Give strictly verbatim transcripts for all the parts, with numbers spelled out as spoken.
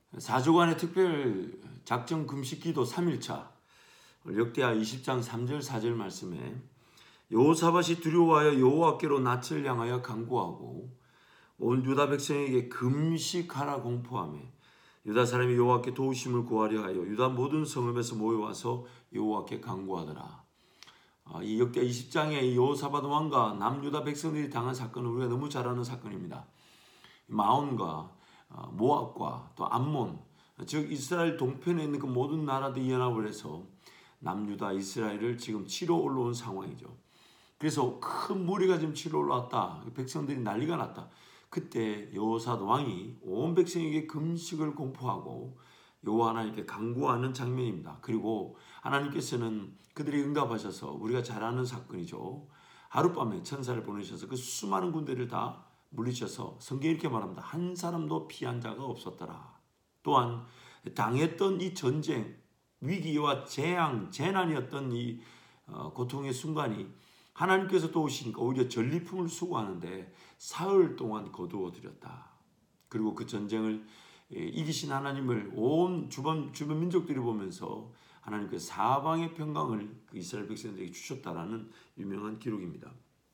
사 주간의 특별 작정 금식 기도 삼 일차 역대하 이십 장 삼 절 사 절 말씀에 여호사밧이 두려워하여 여호와께로 낯을 향하여 간구하고 온 유다 백성에게 금식하라 공포하며 유다 사람이 여호와께 도우심을 구하려 하여 유다 모든 성읍에서 모여와서 여호와께 간구하더라. 이 역대 이십 장의 여호사밧 왕과 남유다 백성들이 당한 사건은 우리가 너무 잘 아는 사건입니다. 마온과 모압과 또 암몬, 즉 이스라엘 동편에 있는 그 모든 나라들이 연합을 해서 남유다 이스라엘을 지금 치러 올라온 상황이죠. 그래서 큰 무리가 지금 치러 올라왔다. 백성들이 난리가 났다. 그때 여호사밧 왕이 온 백성에게 금식을 공포하고 여호와 하나님께 간구하는 장면입니다. 그리고 하나님께서는 그들이 응답하셔서 우리가 잘 아는 사건이죠. 하룻밤에 천사를 보내셔서 그 수많은 군대를 다 물리쳐서 성경이 이렇게 말합니다. 한 사람도 피한 자가 없었더라. 또한 당했던 이 전쟁, 위기와 재앙, 재난이었던 이 고통의 순간이 하나님께서 도우시니까 오히려 전리품을 수고하는데 사흘 동안 거두어들였다. 그리고 그 전쟁을 이기신 하나님을 온 주변, 주변 민족들이 보면서 하나님께서 사방의 평강을 그 이스라엘 백성들에게 주셨다라는 유명한 기록입니다.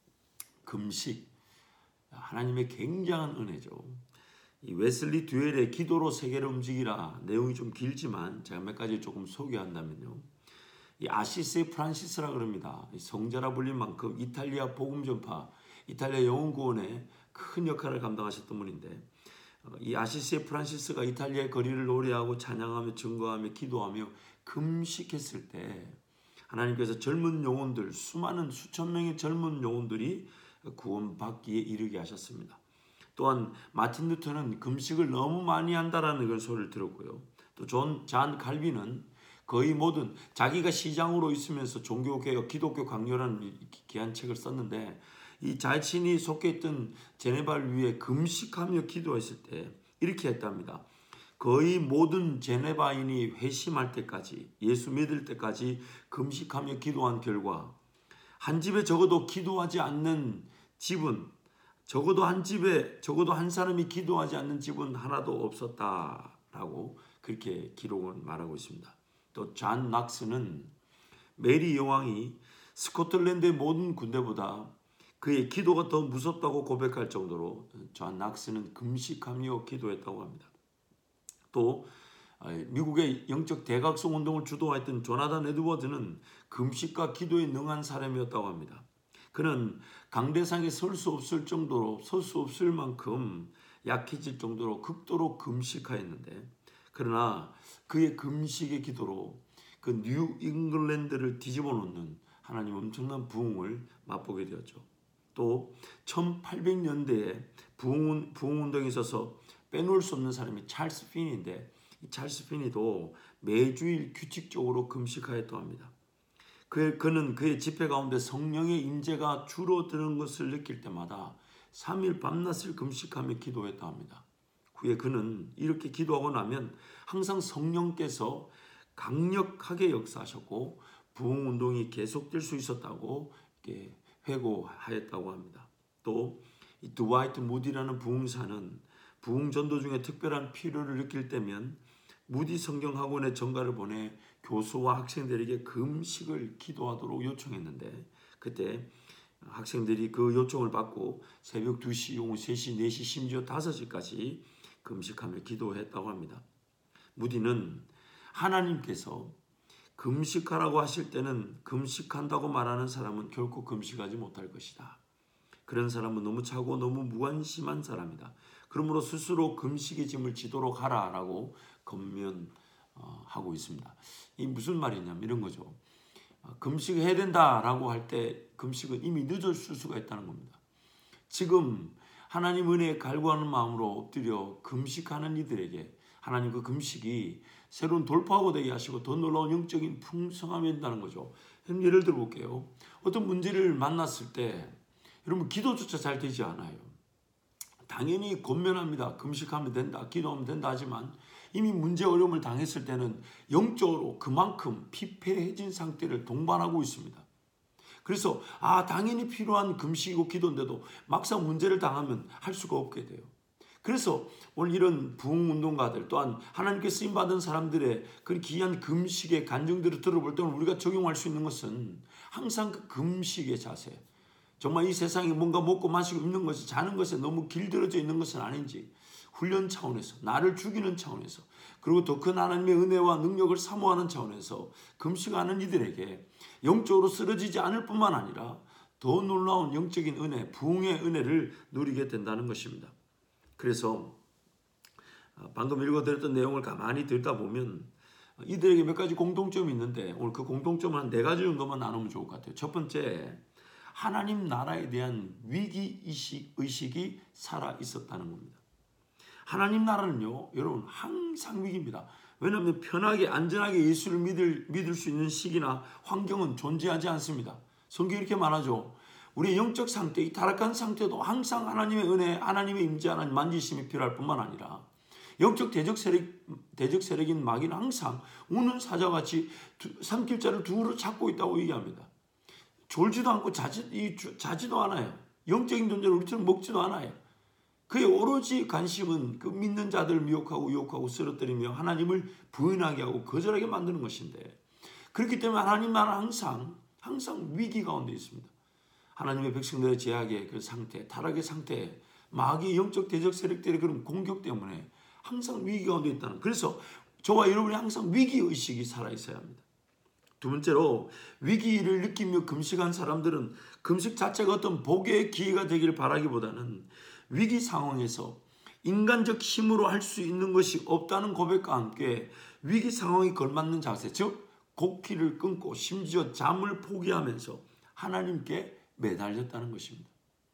금식, 하나님의 굉장한 은혜죠. 이 웨슬리 듀엘의 기도로 세계를 움직이라 내용이 좀 길지만 제가 몇 가지 조금 소개한다면요. 이 아시스의 프란시스라 그럽니다. 성자라 불린 만큼 이탈리아 복음 전파, 이탈리아 영혼 구원에 큰 역할을 감당하셨던 분인데 이 아시스의 프란시스가 이탈리아의 거리를 노래하고 찬양하며 증거하며 기도하며 금식했을 때 하나님께서 젊은 영혼들, 수많은 수천 명의 젊은 영혼들이 구원받기에 이르게 하셨습니다. 또한 마틴 루터는 금식을 너무 많이 한다라는 걸 소리를 들었고요. 또 존 잔 칼빈은 거의 모든 자기가 시장으로 있으면서 종교개혁, 기독교 강요라는 귀한 책을 썼는데 이 자신이 속해 있던 제네바를 위해 금식하며 기도했을 때 이렇게 했답니다. 거의 모든 제네바인이 회심할 때까지, 예수 믿을 때까지 금식하며 기도한 결과 한 집에 적어도 기도하지 않는 집은 적어도 한 집에 적어도 한 사람이 기도하지 않는 집은 하나도 없었다라고 그렇게 기록은 말하고 있습니다. 또 잔 낙스는 메리 여왕이 스코틀랜드의 모든 군대보다 그의 기도가 더 무섭다고 고백할 정도로 잔 낙스는 금식하며 기도했다고 합니다. 또 미국의 영적 대각성 운동을 주도했던 조나단 에드워드는 금식과 기도에 능한 사람이었다고 합니다. 그는 강대상에 설 수 없을 정도로 설 수 없을 만큼 약해질 정도로 극도로 금식하였는데 그러나 그의 금식의 기도로 그 뉴 잉글랜드를 뒤집어 놓는 하나님 엄청난 부흥을 맛보게 되었죠. 또 천팔백 년대에 부흥, 부흥운동에 있어서 빼놓을 수 없는 사람이 찰스 피니인데 이 찰스 피니도 매주일 규칙적으로 금식하였다고 합니다. 그, 그는 그의 집회 가운데 성령의 임재가 줄어드는 것을 느낄 때마다 삼 일 밤낮을 금식하며 기도했다고 합니다. 후에 그는 이렇게 기도하고 나면 항상 성령께서 강력하게 역사하셨고 부흥운동이 계속될 수 있었다고 이렇게 회고하였다고 합니다. 또 이 드와이트 무디라는 부흥사는 부흥 전도 중에 특별한 필요를 느낄 때면 무디 성경학원에 전가를 보내 교수와 학생들에게 금식을 기도하도록 요청했는데 그때 학생들이 그 요청을 받고 새벽 두 시, 오후 세 시, 네 시, 심지어 다섯 시까지 금식하며 기도했다고 합니다. 무디는 하나님께서 금식하라고 하실 때는 금식한다고 말하는 사람은 결코 금식하지 못할 것이다. 그런 사람은 너무 차고 너무 무관심한 사람이다. 그러므로 스스로 금식의 짐을 지도록 하라라고 권면하고 있습니다. 이 무슨 말이냐면 이런 거죠. 금식을 해야 된다라고 할 때 금식은 이미 늦었을 수가 있다는 겁니다. 지금 하나님 은혜에 갈구하는 마음으로 엎드려 금식하는 이들에게 하나님 그 금식이 새로운 돌파구가 되게 하시고 더 놀라운 영적인 풍성함이 된다는 거죠. 예를 들어 볼게요. 어떤 문제를 만났을 때 여러분 기도조차 잘 되지 않아요. 당연히 권면합니다. 금식하면 된다, 기도하면 된다 하지만 이미 문제 어려움을 당했을 때는 영적으로 그만큼 피폐해진 상태를 동반하고 있습니다. 그래서 아 당연히 필요한 금식이고 기도인데도 막상 문제를 당하면 할 수가 없게 돼요. 그래서 오늘 이런 부흥운동가들 또한 하나님께 쓰임받은 사람들의 그 귀한 금식의 간증들을 들어볼 때 우리가 적용할 수 있는 것은 항상 그 금식의 자세, 정말 이 세상에 뭔가 먹고 마시고 입는 것이 자는 것에 너무 길들여져 있는 것은 아닌지 훈련 차원에서 나를 죽이는 차원에서 그리고 더 큰 하나님의 은혜와 능력을 사모하는 차원에서 금식하는 이들에게 영적으로 쓰러지지 않을 뿐만 아니라 더 놀라운 영적인 은혜, 부흥의 은혜를 누리게 된다는 것입니다. 그래서 방금 읽어드렸던 내용을 가만히 듣다 보면 이들에게 몇 가지 공통점이 있는데 오늘 그 공통점을 한 네 가지 정도만 나누면 좋을 것 같아요. 첫 번째, 하나님 나라에 대한 위기의식, 의식이 살아 있었다는 겁니다. 하나님 나라는요, 여러분 항상 위기입니다. 왜냐하면 편하게 안전하게 예수를 믿을, 믿을 수 있는 시기나 환경은 존재하지 않습니다. 성경이 이렇게 말하죠. 우리의 영적 상태, 이 타락한 상태도 항상 하나님의 은혜, 하나님의 임재, 하나님 만지심이 필요할 뿐만 아니라 영적 대적 세력, 대적 세력인 마귀는 항상 우는 사자같이 삼킬자를 두루 찾고 있다고 얘기합니다. 졸지도 않고 자지, 자지도 않아요. 영적인 존재를 우리처럼 먹지도 않아요. 그의 오로지 관심은 그 믿는 자들을 미혹하고 유혹하고 쓰러뜨리며 하나님을 부인하게 하고 거절하게 만드는 것인데, 그렇기 때문에 하나님 나라는 항상 항상 위기 가운데 있습니다. 하나님의 백성들의 제약의 그 상태, 타락의 상태, 마귀의 영적 대적 세력들의 그런 공격 때문에 항상 위기 가운데 있다는. 그래서 저와 여러분이 항상 위기의식이 살아있어야 합니다. 두 번째로, 위기를 느끼며 금식한 사람들은 금식 자체가 어떤 복의 기회가 되기를 바라기보다는 위기 상황에서 인간적 힘으로 할 수 있는 것이 없다는 고백과 함께 위기 상황에 걸맞는 자세, 즉 곡기를 끊고 심지어 잠을 포기하면서 하나님께 매달렸다는 것입니다.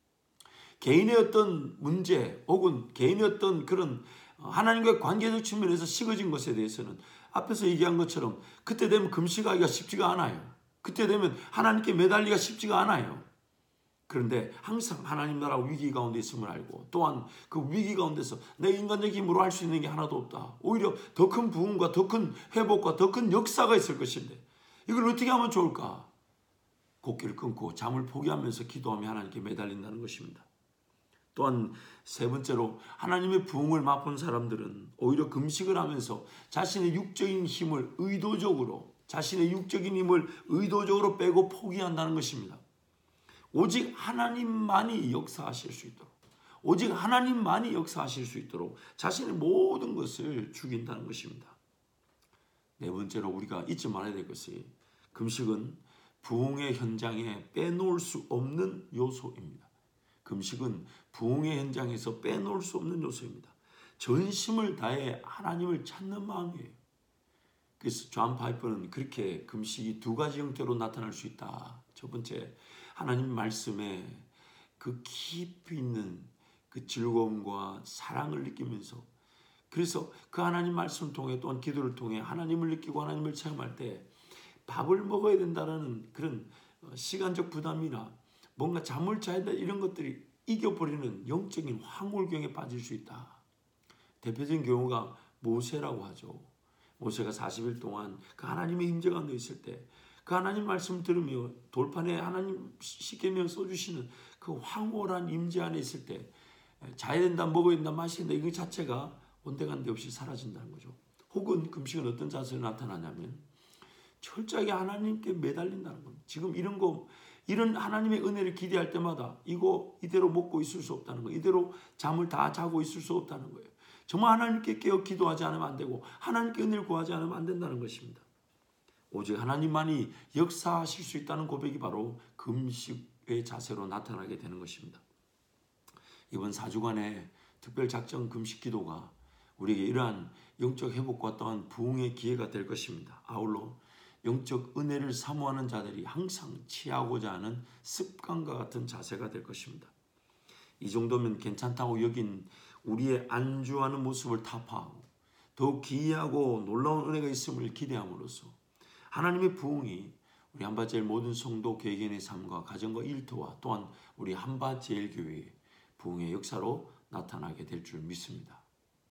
개인의 어떤 문제 혹은 개인의 어떤 그런 하나님과의 관계적 측면에서 식어진 것에 대해서는 앞에서 얘기한 것처럼 그때 되면 금식하기가 쉽지가 않아요. 그때 되면 하나님께 매달리기가 쉽지가 않아요. 그런데 항상 하나님 나라 위기 가운데 있음을 알고, 또한 그 위기 가운데서 내 인간적 힘으로 할 수 있는 게 하나도 없다. 오히려 더 큰 부흥과 더 큰 회복과 더 큰 역사가 있을 것인데 이걸 어떻게 하면 좋을까? 곡기를 끊고 잠을 포기하면서 기도하며 하나님께 매달린다는 것입니다. 또한 세 번째로, 하나님의 부흥을 맛본 사람들은 오히려 금식을 하면서 자신의 육적인 힘을 의도적으로 자신의 육적인 힘을 의도적으로 빼고 포기한다는 것입니다. 오직 하나님만이 역사하실 수 있도록, 오직 하나님만이 역사하실 수 있도록 자신의 모든 것을 죽인다는 것입니다. 네 번째로, 우리가 잊지 말아야 될 것이, 금식은 부흥의 현장에 빼놓을 수 없는 요소입니다. 금식은 부흥의 현장에서 빼놓을 수 없는 요소입니다. 전심을 다해 하나님을 찾는 마음이에요. 그래서 존 파이퍼는 그렇게 금식이 두 가지 형태로 나타날 수 있다. 첫 번째, 하나님 말씀에 그 깊이 있는 그 즐거움과 사랑을 느끼면서, 그래서 그 하나님 말씀을 통해 또한 기도를 통해 하나님을 느끼고 하나님을 체험할 때 밥을 먹어야 된다는 그런 시간적 부담이나 뭔가 잠을 자야 된다 이런 것들이 이겨버리는 영적인 황홀경에 빠질 수 있다. 대표적인 경우가 모세라고 하죠. 모세가 사십 일 동안 그 하나님의 임재 가운데 있을 때 그 하나님 말씀 들으며 돌판에 하나님 십계명 써주시는 그 황홀한 임재 안에 있을 때 자야 된다, 먹어야 된다, 마셔야 된다, 이거 자체가 온데간데 없이 사라진다는 거죠. 혹은 금식은 어떤 자세로 나타나냐면 철저하게 하나님께 매달린다는 겁니다. 지금 이런 거, 이런 하나님의 은혜를 기대할 때마다 이거 이대로 먹고 있을 수 없다는 거예요. 이대로 잠을 다 자고 있을 수 없다는 거예요. 정말 하나님께 깨어 기도하지 않으면 안 되고 하나님께 은혜를 구하지 않으면 안 된다는 것입니다. 오직 하나님만이 역사하실 수 있다는 고백이 바로 금식의 자세로 나타나게 되는 것입니다. 이번 사 주간의 특별작정 금식 기도가 우리에게 이러한 영적 회복과 또한 부흥의 기회가 될 것입니다. 아울러 영적 은혜를 사모하는 자들이 항상 취하고자 하는 습관과 같은 자세가 될 것입니다. 이 정도면 괜찮다고 여긴 우리의 안주하는 모습을 타파하고 더욱 기이하고 놀라운 은혜가 있음을 기대함으로써 하나님의 부흥이 우리 한밭제일 모든 성도 개개인의 삶과 가정과 일터와 또한 우리 한밭제일교회의 부흥의 역사로 나타나게 될 줄 믿습니다.